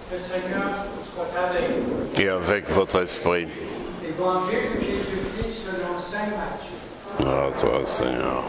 Le Seigneur soit avec vous. Et avec votre esprit. Évangile de Jésus-Christ selon saint Matthieu. À toi, Seigneur.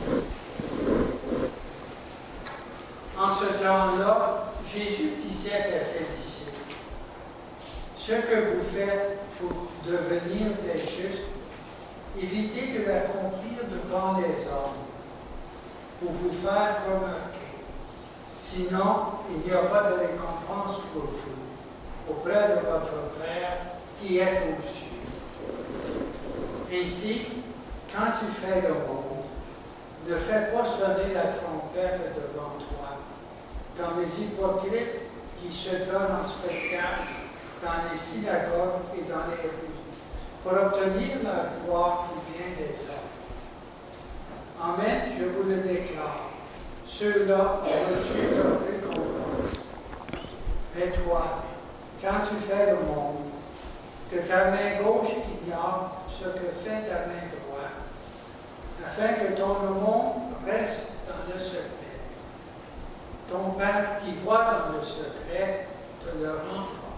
En ce temps-là, Jésus disait à ses disciples, « Ce que vous faites pour devenir des justes, évitez de l'accomplir devant les hommes, pour vous faire remarquer. Sinon, il n'y aura pas de récompense pour vous, auprès de votre Père qui est aux cieux. Ainsi, quand tu fais le monde, ne fais pas sonner la trompette devant toi, comme les hypocrites qui se donnent en spectacle dans les synagogues et dans les rues, pour obtenir la gloire qui vient des hommes. Amen, je vous le déclare, ceux-là ont reçu leur récompense. Mais toi, quand tu fais le monde, que ta main gauche ignore ce que fait ta main droite, afin que ton monde reste dans le secret. Ton Père qui voit dans le secret te le rendra.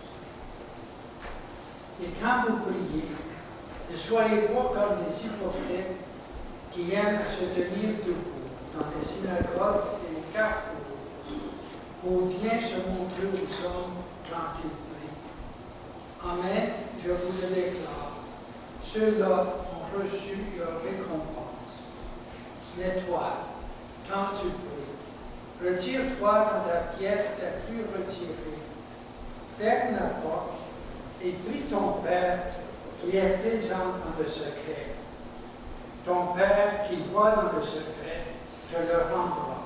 Et quand vous priez, ne soyez pas comme les hypocrites qui aiment se tenir debout dans les synagogues et les carrefours, pour bien se montrer aux hommes quand ils prient. Amen, je vous le déclare, ceux-là ont reçu leur récompense. Mais toi, quand tu pries, retire-toi dans ta pièce la plus retirée, ferme la porte et prie ton Père qui est présent dans le secret. Ton Père qui voit dans le secret te le rendra.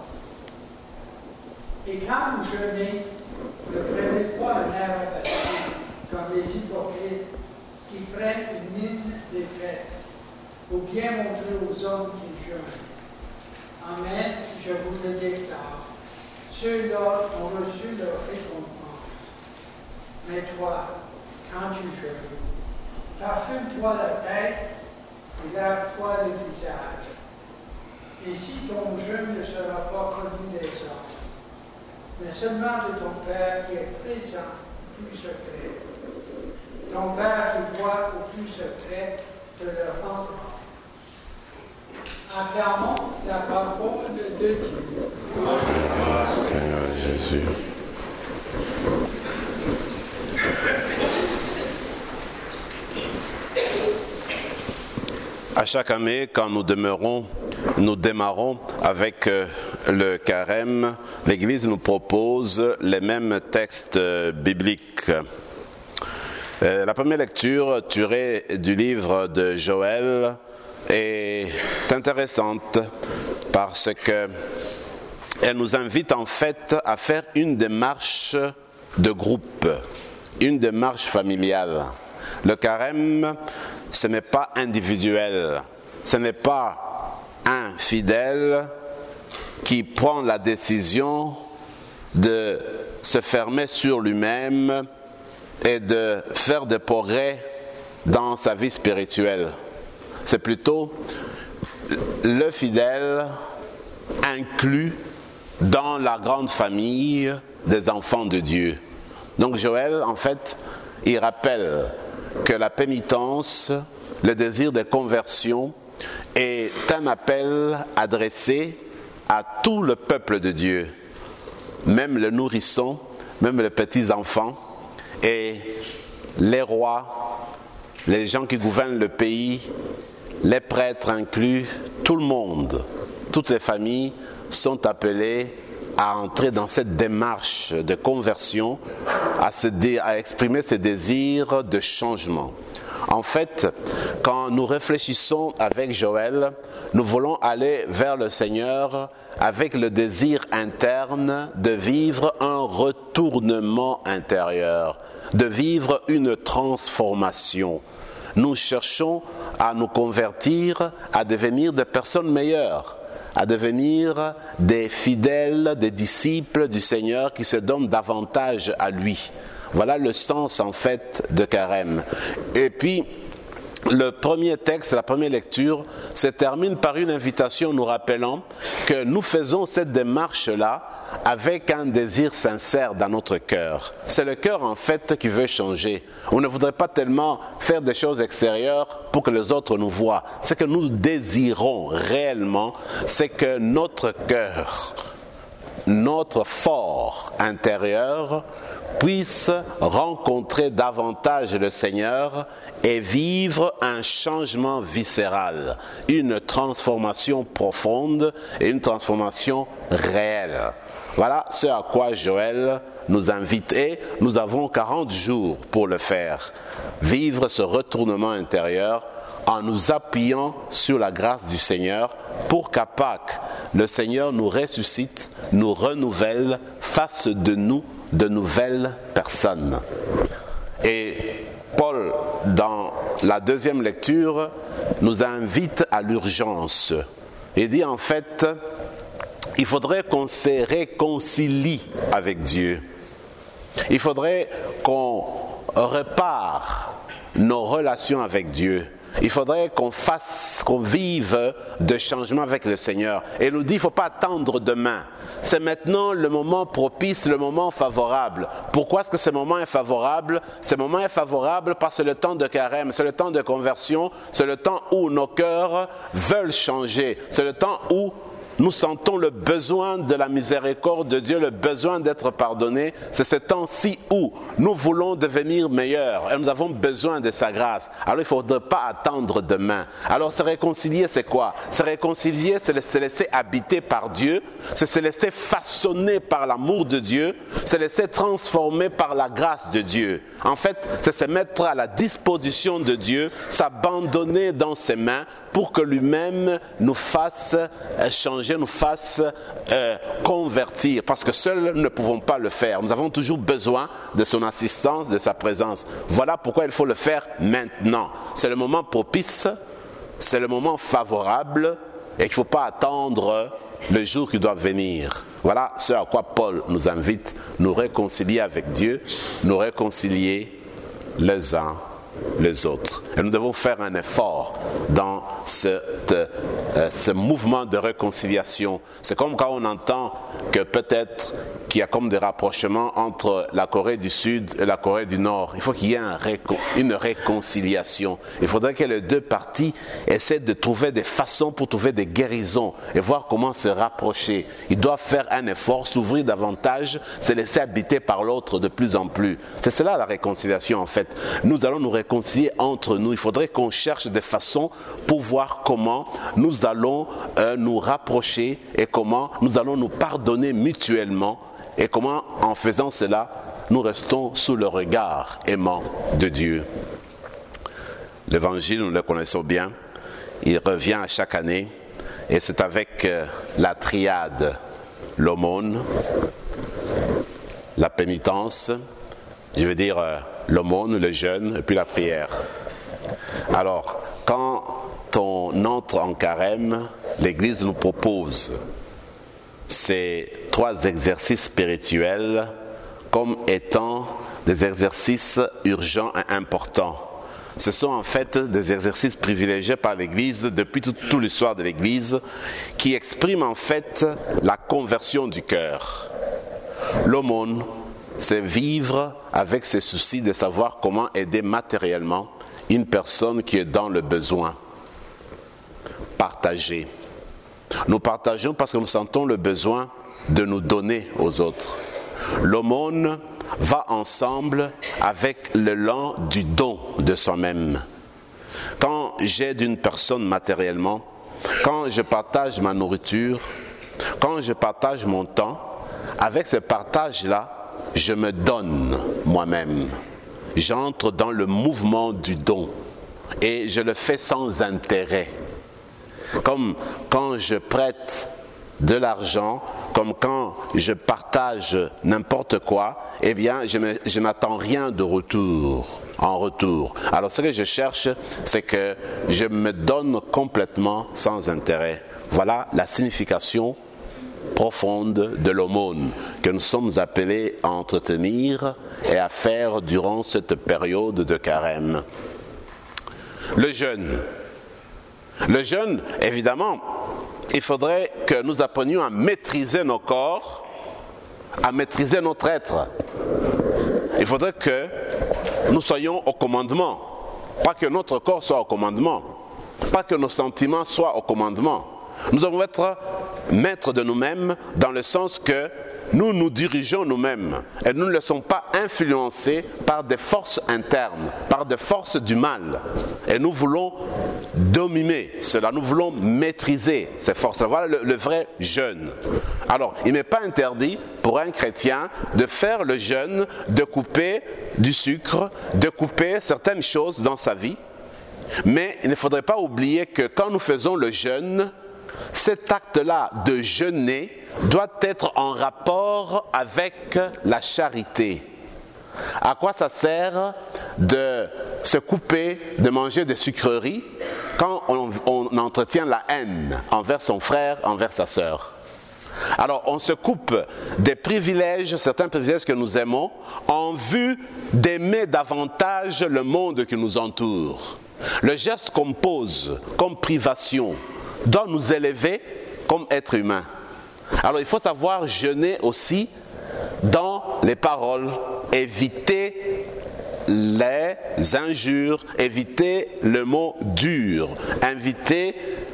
Et quand vous jeûnez, ne prenez pas un air abattu comme les hypocrites qui prennent une mine défaite pour bien montrer aux hommes qu'ils jeûnent. Amen, je vous le déclare. Ceux-là ont reçu leur récompense. Mais toi, quand tu jeûnes, parfume-toi la tête et lave-toi le visage. Et si ton jeûne ne sera pas connu des hommes, mais seulement de ton Père qui est présent au plus secret. Ton Père qui voit au plus secret te le rendra. Acclamons la parole de Dieu. Seigneur Jésus. À chaque année, quand nous démarrons avec le carême, l'Église nous propose les mêmes textes bibliques. La première lecture, tirée du livre de Joël, est intéressante parce qu'elle nous invite en fait à faire une démarche de groupe, une démarche familiale. Le carême, ce n'est pas individuel, ce n'est pas un fidèle qui prend la décision de se fermer sur lui-même et de faire des progrès dans sa vie spirituelle. C'est plutôt le fidèle inclus dans la grande famille des enfants de Dieu. Donc Joël, en fait, il rappelle que la pénitence, le désir de conversion est un appel adressé à tout le peuple de Dieu, même le nourrisson, même les petits enfants et les rois, les gens qui gouvernent le pays, les prêtres inclus, tout le monde, toutes les familles sont appelées à entrer dans cette démarche de conversion, à exprimer ces désirs de changement. En fait, quand nous réfléchissons avec Joël, nous voulons aller vers le Seigneur avec le désir interne de vivre un retournement intérieur, de vivre une transformation. Nous cherchons à nous convertir, à devenir des personnes meilleures, à devenir des fidèles, des disciples du Seigneur qui se donnent davantage à lui. Voilà le sens en fait de carême. Et puis, le premier texte, la première lecture, se termine par une invitation nous rappelant que nous faisons cette démarche-là avec un désir sincère dans notre cœur. C'est le cœur en fait qui veut changer. On ne voudrait pas tellement faire des choses extérieures pour que les autres nous voient. Ce que nous désirons réellement, c'est que notre cœur, notre fort intérieur puisse rencontrer davantage le Seigneur et vivre un changement viscéral, une transformation profonde et une transformation réelle. Voilà ce à quoi Joël nous invite et nous avons 40 jours pour le faire. Vivre ce retournement intérieur en nous appuyant sur la grâce du Seigneur pour qu'à Pâques, le Seigneur nous ressuscite, nous renouvelle, fasse de nous de nouvelles personnes. Et Paul, dans la deuxième lecture, nous invite à l'urgence. Il dit en fait, il faudrait qu'on se réconcilie avec Dieu. Il faudrait qu'on répare nos relations avec Dieu. Il faudrait qu'on vive de changement avec le Seigneur. Et il nous dit, il ne faut pas attendre demain. C'est maintenant le moment propice, le moment favorable. Pourquoi est-ce que ce moment est favorable? Ce moment est favorable parce que c'est le temps de carême, c'est le temps de conversion, c'est le temps où nos cœurs veulent changer. C'est le temps où nous sentons le besoin de la miséricorde de Dieu, le besoin d'être pardonnés. C'est ce temps-ci où nous voulons devenir meilleurs et nous avons besoin de sa grâce. Alors il ne faudrait pas attendre demain. Alors se réconcilier, c'est quoi? Se réconcilier, c'est se laisser habiter par Dieu, c'est se laisser façonner par l'amour de Dieu, se laisser transformer par la grâce de Dieu. En fait, c'est se mettre à la disposition de Dieu, s'abandonner dans ses mains pour que lui-même nous fasse changer, nous fasse convertir. Parce que seuls ne pouvons pas le faire. Nous avons toujours besoin de son assistance, de sa présence. Voilà pourquoi il faut le faire maintenant. C'est le moment propice, c'est le moment favorable et qu'il ne faut pas attendre le jour qui doit venir. Voilà ce à quoi Paul nous invite, nous réconcilier avec Dieu, nous réconcilier les uns les autres. Et nous devons faire un effort dans ce mouvement de réconciliation. C'est comme quand on entend que peut-être qu'il y a comme des rapprochements entre la Corée du Sud et la Corée du Nord. Il faut qu'il y ait une réconciliation. Il faudrait que les deux parties essaient de trouver des façons pour trouver des guérisons et voir comment se rapprocher. Ils doivent faire un effort, s'ouvrir davantage, se laisser habiter par l'autre de plus en plus. C'est cela la réconciliation en fait. Nous allons nous réconcilier entre nous. Il faudrait qu'on cherche des façons pour voir comment nous allons nous rapprocher et comment nous allons nous pardonner mutuellement. Et comment, en faisant cela, nous restons sous le regard aimant de Dieu. L'évangile, nous le connaissons bien, il revient à chaque année, et c'est avec la triade, l'aumône, la pénitence, je veux dire l'aumône, le jeûne, et puis la prière. Alors, quand on entre en carême, l'Église nous propose ces 3 exercices spirituels comme étant des exercices urgents et importants. Ce sont en fait des exercices privilégiés par l'Église depuis toute l'histoire de l'Église qui expriment en fait la conversion du cœur. L'aumône, c'est vivre avec ses soucis de savoir comment aider matériellement une personne qui est dans le besoin. Partager. Nous partageons parce que nous sentons le besoin de nous donner aux autres. L'aumône va ensemble avec l'élan du don de soi-même. Quand j'aide une personne matériellement, quand je partage ma nourriture, quand je partage mon temps, avec ce partage-là, je me donne moi-même. J'entre dans le mouvement du don et je le fais sans intérêt. Comme quand je prête de l'argent, comme quand je partage n'importe quoi, eh bien, je n'attends rien de retour, en retour. Alors, ce que je cherche, c'est que je me donne complètement sans intérêt. Voilà la signification profonde de l'aumône que nous sommes appelés à entretenir et à faire durant cette période de carême. Le jeûne. Le jeûne, évidemment, il faudrait que nous apprenions à maîtriser nos corps à maîtriser notre être. Il faudrait que nous soyons au commandement. Pas que notre corps soit au commandement. Pas que nos sentiments soient au commandement. Nous devons être maîtres de nous-mêmes dans le sens que nous nous dirigeons nous-mêmes et nous ne laissons pas influencer par des forces internes, par des forces du mal. Et nous voulons dominer cela, nous voulons maîtriser ces forces. Voilà le vrai jeûne. Alors, il n'est pas interdit pour un chrétien de faire le jeûne, de couper du sucre, de couper certaines choses dans sa vie. Mais il ne faudrait pas oublier que quand nous faisons le jeûne, cet acte-là de jeûner doit être en rapport avec la charité. À quoi ça sert de se couper, de manger des sucreries quand on entretient la haine envers son frère, envers sa sœur? Alors on se coupe des privilèges, certains privilèges que nous aimons, en vue d'aimer davantage le monde qui nous entoure. Le geste qu'on pose comme privation doit nous élever comme être humain. Alors il faut savoir jeûner aussi dans les paroles, éviter les injures, éviter le mot dur, éviter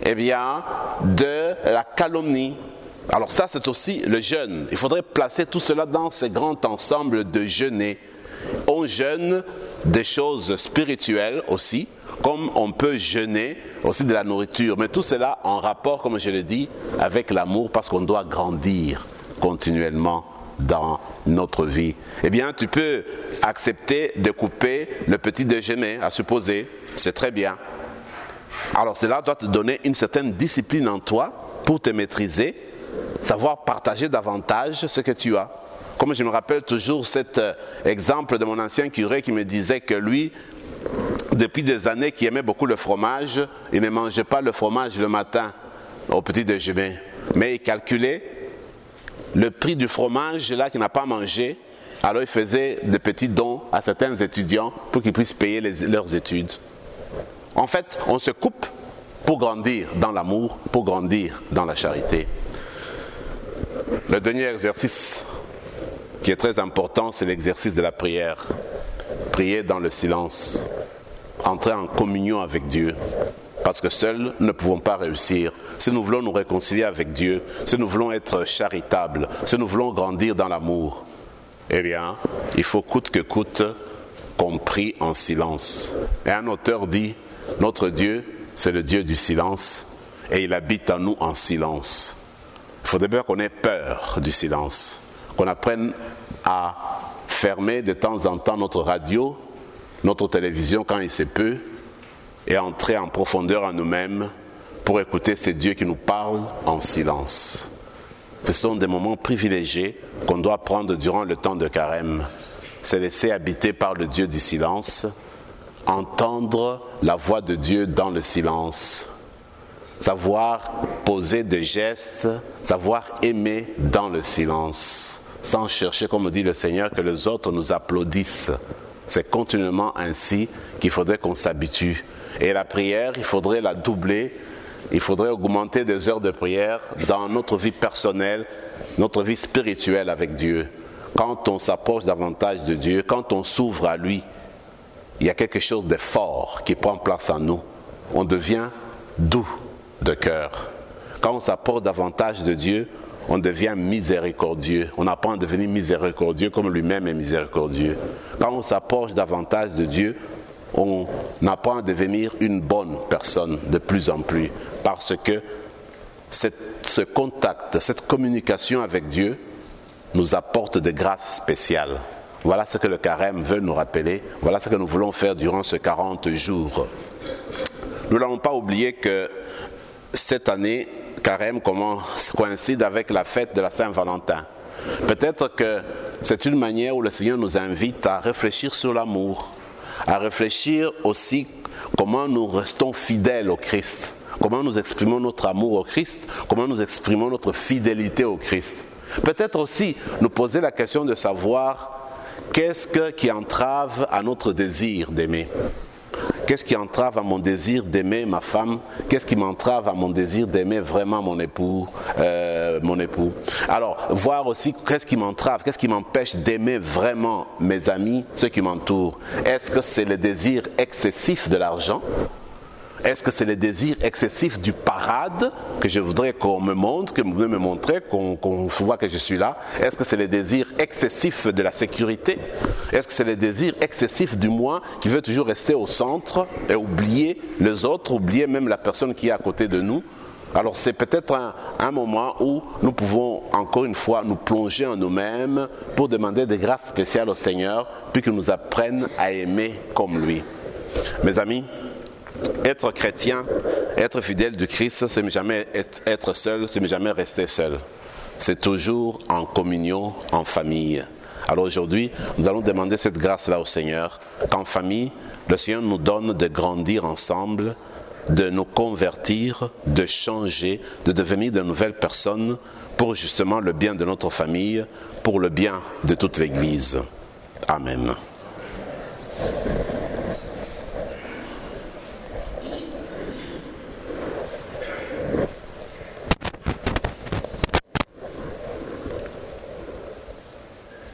de la calomnie. Alors ça c'est aussi le jeûne. Il faudrait placer tout cela dans ce grand ensemble de jeûner. On jeûne des choses spirituelles aussi, comme on peut jeûner aussi de la nourriture, mais tout cela en rapport, comme je l'ai dit, avec l'amour, parce qu'on doit grandir continuellement dans notre vie. Eh bien, tu peux accepter de couper le petit déjeuner, à supposer, c'est très bien. Alors cela doit te donner une certaine discipline en toi pour te maîtriser, savoir partager davantage ce que tu as. Comme je me rappelle toujours cet exemple de mon ancien curé qui me disait que lui, depuis des années, qui aimait beaucoup le fromage, il ne mangeait pas le fromage le matin au petit déjeuner, mais il calculait le prix du fromage là qu'il n'a pas mangé. Alors il faisait des petits dons à certains étudiants pour qu'ils puissent payer leurs études. En fait, on se coupe pour grandir dans l'amour, pour grandir dans la charité. Le dernier exercice qui est très important, c'est l'exercice de la prière. Prier dans le silence. Entrer en communion avec Dieu. Parce que seuls ne pouvons pas réussir. Si nous voulons nous réconcilier avec Dieu, si nous voulons être charitables, si nous voulons grandir dans l'amour, eh bien, il faut coûte que coûte qu'on prie en silence. Et un auteur dit, notre Dieu, c'est le Dieu du silence, et il habite en nous en silence. Il faudrait bien qu'on ait peur du silence, qu'on apprenne à fermer de temps en temps notre radio, notre télévision quand il se peut, et entrer en profondeur en nous-mêmes pour écouter ces dieux qui nous parlent en silence. Ce sont des moments privilégiés qu'on doit prendre durant le temps de carême. Se laisser habiter par le Dieu du silence, entendre la voix de Dieu dans le silence, savoir poser des gestes, savoir aimer dans le silence, sans chercher, comme dit le Seigneur, que les autres nous applaudissent. C'est continuellement ainsi qu'il faudrait qu'on s'habitue. Et la prière, il faudrait la doubler, il faudrait augmenter des heures de prière dans notre vie personnelle, notre vie spirituelle avec Dieu. Quand on s'approche davantage de Dieu, quand on s'ouvre à lui, il y a quelque chose de fort qui prend place en nous. On devient doux de cœur. Quand on s'approche davantage de Dieu, on devient miséricordieux. On apprend à devenir miséricordieux comme lui-même est miséricordieux. Quand on s'approche davantage de Dieu, on apprend à devenir une bonne personne de plus en plus. Parce que ce contact, cette communication avec Dieu nous apporte des grâces spéciales. Voilà ce que le carême veut nous rappeler. Voilà ce que nous voulons faire durant ces 40 jours. Nous n'avons pas oublié que cette année, carême coïncide avec la fête de la Saint-Valentin. Peut-être que c'est une manière où le Seigneur nous invite à réfléchir sur l'amour, à réfléchir aussi comment nous restons fidèles au Christ, comment nous exprimons notre amour au Christ, comment nous exprimons notre fidélité au Christ. Peut-être aussi nous poser la question de savoir qu'est-ce qui entrave à notre désir d'aimer. Qu'est-ce qui entrave à mon désir d'aimer ma femme? Qu'est-ce qui m'entrave à mon désir d'aimer vraiment mon époux? Alors, voir aussi qu'est-ce qui m'entrave, qu'est-ce qui m'empêche d'aimer vraiment mes amis, ceux qui m'entourent. Est-ce que c'est le désir excessif de l'argent? Est-ce que c'est le désir excessif du parade que je voudrais qu'on me montre, que vous voulez me montrer, qu'on voit que je suis là? Est-ce que c'est le désir excessif de la sécurité? Est-ce que c'est le désir excessif du moi qui veut toujours rester au centre et oublier les autres, oublier même la personne qui est à côté de nous? Alors c'est peut-être un moment où nous pouvons encore une fois nous plonger en nous-mêmes pour demander des grâces spéciales au Seigneur, puis qu'il nous apprenne à aimer comme lui. Mes amis, être chrétien, être fidèle du Christ, c'est jamais être seul, c'est jamais rester seul. C'est toujours en communion, en famille. Alors aujourd'hui, nous allons demander cette grâce-là au Seigneur, qu'en famille, le Seigneur nous donne de grandir ensemble, de nous convertir, de changer, de devenir de nouvelles personnes pour justement le bien de notre famille, pour le bien de toute l'Église. Amen.